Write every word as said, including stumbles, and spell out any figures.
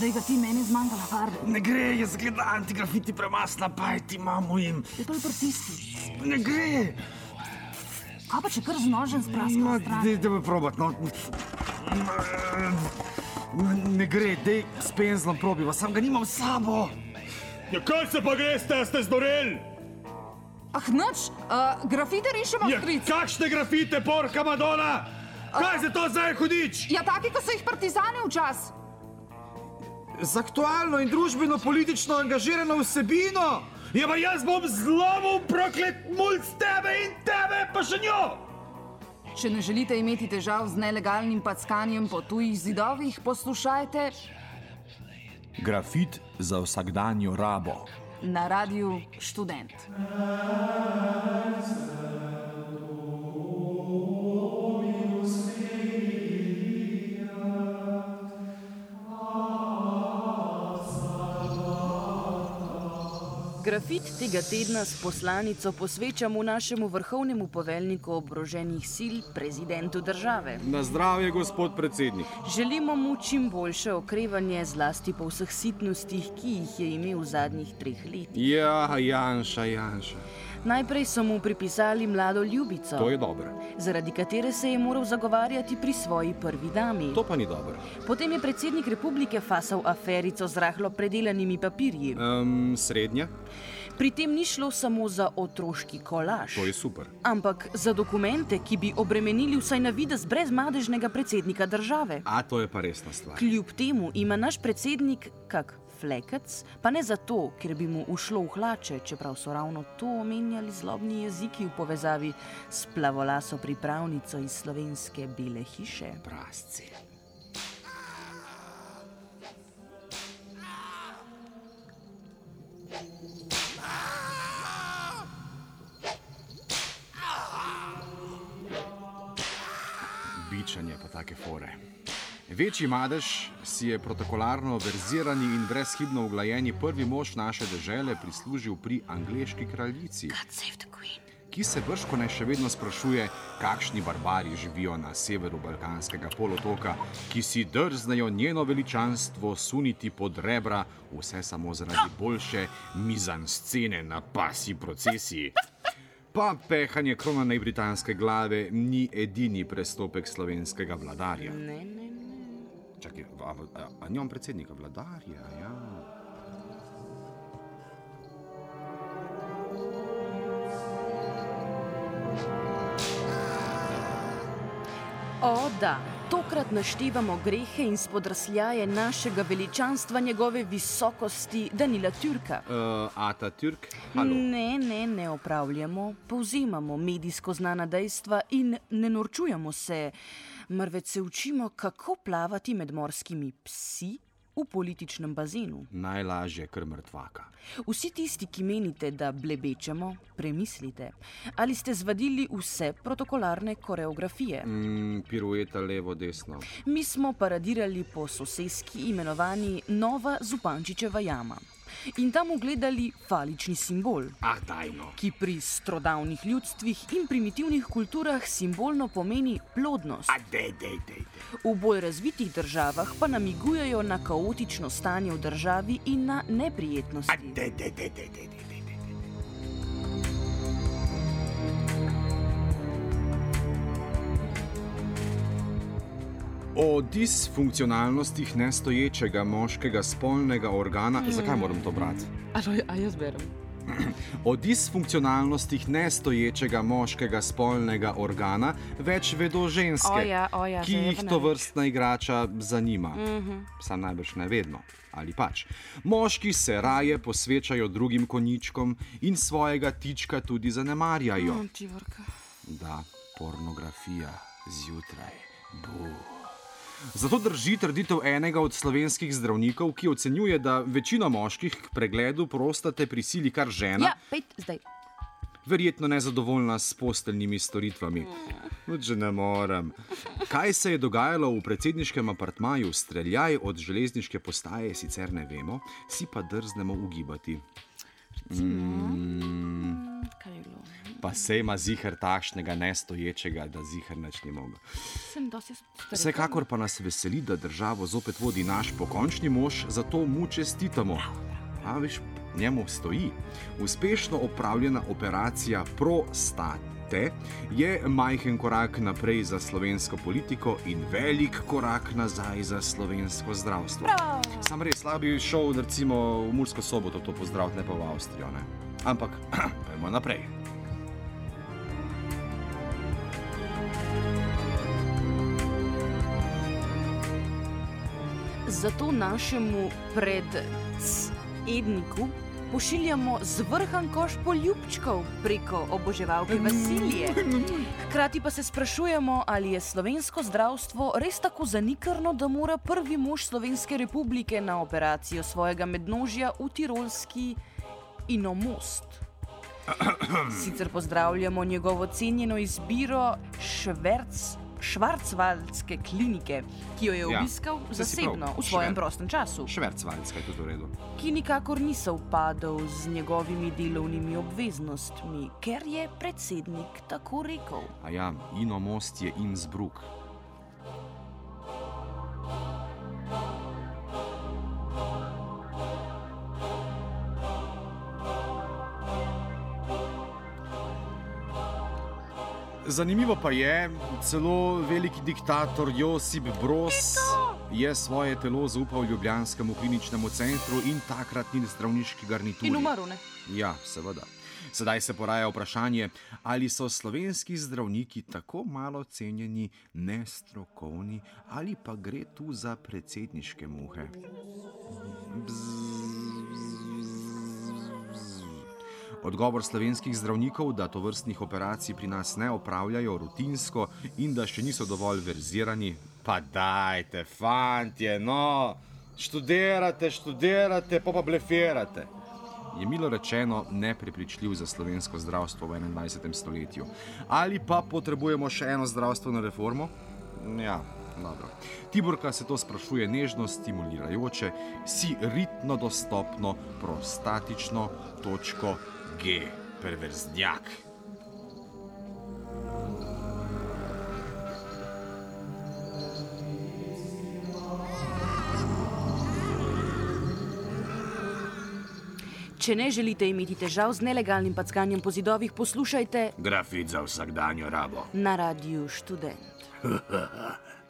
Zdaj ga ti meni zmanjkala farbe. Ne gre, jaz gledam antigrafiti premasna, pa ti mamu jim. Je to pritisni. Ne gre. Kaj pa če kar z nožem spraskal stran? Dej, dej me probat, no. Ne gre, dej s penzlom probiva, sam ga nimam s sabo. Ja, kaj se pa greste, ste zdoreli? Ah, nič, uh, grafite rišemo, ja, stric. Kakšne grafite, porka Madonna? Kaj uh, za to zdaj hudič? Ja, taki, ko so jih partizani včas. Z aktualno in družbeno-politično angažirano vsebino. Ja, pa jaz bom zlomil proklet mulj s tebe in tebe, pa še njo. Če ne želite imeti težav z nelegalnim packanjem po tujih zidovih, poslušajte Grafit za vsakdanjo rabo na Radiu Študent. Grafit tega tedna s poslanico posvečamo našemu vrhovnemu poveljniku oboroženih sil, prezidentu države. Na zdravje, gospod predsednik. Želimo mu čim boljše okrevanje, zlasti po vseh sitnostih, ki jih je imel v zadnjih treh letih. Ja, Janša, Janša. Najprej so mu pripisali mlado ljubico, To je dobro. zaradi katere se je moral zagovarjati pri svoji prvi dami. To pa ni dobro. Potem je predsednik republike fasal aferico z rahlo predelanimi papirji. Um, srednja? Pri tem ni šlo samo za otroški kolaž, To je super. ampak za dokumente, ki bi obremenili vsaj na videz brezmadežnega predsednika države. A to je pa resna stvar. Kljub temu ima naš predsednik kak flekec, pa ne zato, ker bi mu ušlo v hlače, čeprav so ravno to omenjali zlobni jeziki v povezavi s plavolaso pripravnico iz slovenske Bele hiše. Prasci. Bičanje pa take fore. Večji madež si je protokolarno verzirani in brezhibno uglajeni prvi mož naše dežele prislužil pri angleški kraljici, ki se bržkone še vedno sprašuje, kakšni barbari živijo na severu Balkanskega polotoka, ki si drznejo njeno veličanstvo suniti pod rebra, vse samo zaradi boljše mizanscene na pasji procesiji. Pa pehanje kronane britanske glave ni edini prestopek slovenskega vladarja. Ne, ne, ne. Čakaj, a, a, a njom predsednika vladarja, ja. O, da, tokrat naštevamo grehe in spodrsljaje našega veličanstva, njegove visokosti Danila Türka. Uh, Atatürk, halo. Ne, ne, ne opravljamo, povzemamo medijsko znana dejstva in ne norčujemo se, marveč se učimo, kako plavati med morskimi psi v političnem bazenu. Najlažje kar mrtvaka. Vsi tisti, ki menite, da blebečemo, premislite. Ali ste zvadili vse protokolarne koreografije? Mm, pirueta levo, desno. Mi smo paradirali po soseski imenovani Nova Zupančičeva jama. In tam ugledali falični simbol, Ah, dajno. ki pri strodavnih ljudstvih in primitivnih kulturah simbolno pomeni plodnost. A dej, dej, dej, dej. V bolj razvitih državah pa namigujejo na kaotično stanje v državi in na neprijetnosti. A dej, dej, dej, dej, dej, dej, dej. O disfunkcionalnostih nestoječega moškega spolnega organa... Mm. Zakaj moram to brati? A jaz berem. O disfunkcionalnostih nestoječega moškega spolnega organa več vedo ženske, O ja, o ja, ki zdaj je jih pa to največ. vrstna igrača zanima. Mm-hmm. Sam najbrž ne vedno, ali pač. Moški se raje posvečajo drugim konjičkom in svojega tička tudi zanemarjajo. Mm, Tivorka. Da, pornografija zjutraj. Buh. Zato drži trditev enega od slovenskih zdravnikov, ki ocenjuje, da večina moških k pregledu prostate prisili kar žena, Ja, pejt zdaj. verjetno nezadovoljna s posteljnimi storitvami. Že ne morem. Kaj se je dogajalo v predsedniškem apartmaju, streljaj od železniške postaje, sicer ne vemo, si pa drznemo ugibati. Recimo, mm. kaj je bilo? Pa sej ima ziher takšnega nestoječega, da ziher nič ni mogel. Sem dosti stari. Vsekakor pa nas veseli, da državo zopet vodi naš pokončni mož, zato mu čestitamo. A veš, njemu stoji. Uspešno opravljena operacija prostate je majhen korak naprej za slovensko politiko in velik korak nazaj za slovensko zdravstvo. Prav. Sam res, lahko bi šel recimo v Mursko Soboto to pozdraviti, ne pa v Avstrijo, ne? Ampak, pojmo naprej. Zato našemu predsedniku pošiljamo zvrhan koš poljubčkov preko oboževalke Vasilije. Hkrati pa se sprašujemo, ali je slovensko zdravstvo res tako zanikrno, da mora prvi mož Slovenske republike na operacijo svojega mednožja v tirolski Inomost. Sicer pozdravljamo njegovo cenjeno izbiro Šverc, Švarcvaldske klinike, ki jo je obiskal Ja, saj si zasebno prav. v svojem Šver- prostem času, Švercvaldska je tudi v redu. ki nikakor ni sovpadal z njegovimi delovnimi obveznostmi, ker je predsednik tako rekel. A ja, Inomost je Innsbruck. Zanimivo pa je, celo veliki diktator Josip Broz je svoje telo zaupal ljubljanskemu kliničnemu centru in takratni zdravniški garnituri. In umrl, ne? Ja, seveda. Sedaj se poraja vprašanje, ali so slovenski zdravniki tako malo cenjeni, nestrokovni, ali pa gre tu za predsedniške muhe. Odgovor slovenskih zdravnikov, da tovrstnih operacij pri nas ne opravljajo rutinsko in da še niso dovolj verzirani. Pa dajte, fantje, no, študirate, študirate, pa pa blefirate. Je milo rečeno neprepričljiv za slovensko zdravstvo v enaindvajsetem stoletju. Ali pa potrebujemo še eno zdravstveno reformo? Ja, dobro. Tiborka se to sprašuje nežno, stimulirajoče, si ritno dostopno, prostatično, točko G, perverznjak. Če ne želite imeti težav z nelegalnim packanjem po zidovih, poslušajte Grafit za vsakdanjo rabo. na Radiu Študent.